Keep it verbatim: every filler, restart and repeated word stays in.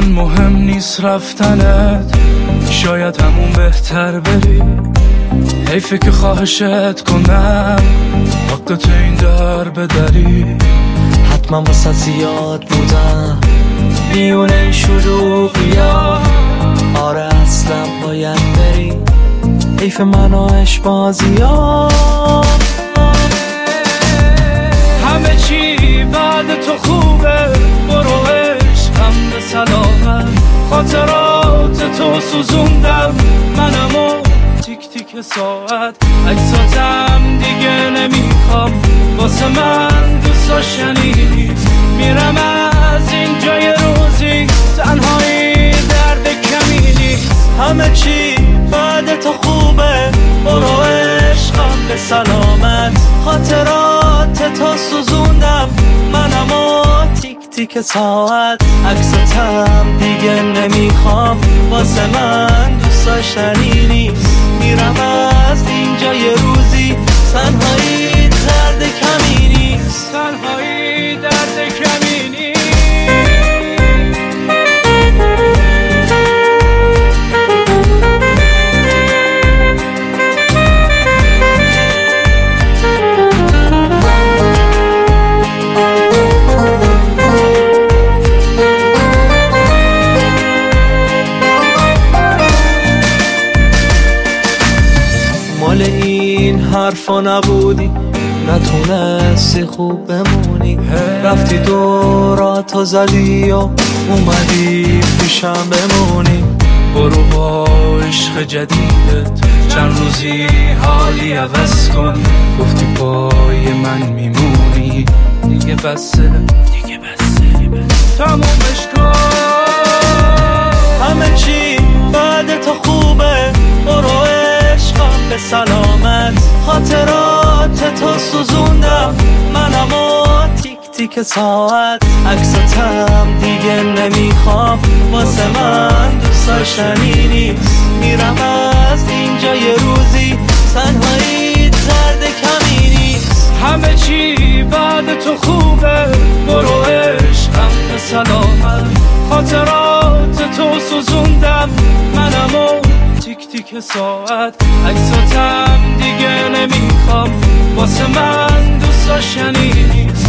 من مهم نیست رفتنت، شاید همون بهتر بری. حیفه که خواهشت کنم حقت این در بدری. حتما واسه زیاد بودم میونه شلوغیا، آره اصلا باید بری. حیف من و عشق بازیا، همه چی بعد تو خوبه، برو عشقم به سلامت. خاطرات تو سوزوندم منمو تیک تیک ساعت. عکساتم دیگه نمیخوام، واسه من دوست داشتنی. میرم از اینجا یه روزی، تنهایی درد کمی نیست. همه چی بعد تو خوبه، برو عشقم به سلامت. خاطرات تو سوزوندم منمو تیک تیک ساعت. عکساتم دیگه نمیخوام، واسه من دوست داشتنی نیست. میرم از اینجا یه روزی، تنهایی درد کمی نیست. تنهایی درد کمی نیست. مال این حرفا نبودی، نتونستی خوب بمونی. رفتی دوراتو زدی و اومدی پیشم بمونی. برو با عشق جدیدت چند روزی حالی عوض کن. گفتی پای من میمونی، دیگه بسه دیگه بسه تمومش کن. همه چی بعد تو خوبه، برو عشقم به سلامت. خاطرات تو سوزوندم منمو تیک تیک ساعت. عکساتم دیگه نمیخوام، واسه من دوست داشتنی نیست. میرم از اینجا یه روزی، تنهایی درد کمی نیست. همه چی بعد تو خوبه، برو عشقم به سلامت. خاطرات تو سوزوندم منمو تیک تیک ساعت. عکساتم دیگه نمیخوام، واسه من دوست داشتنی نیست.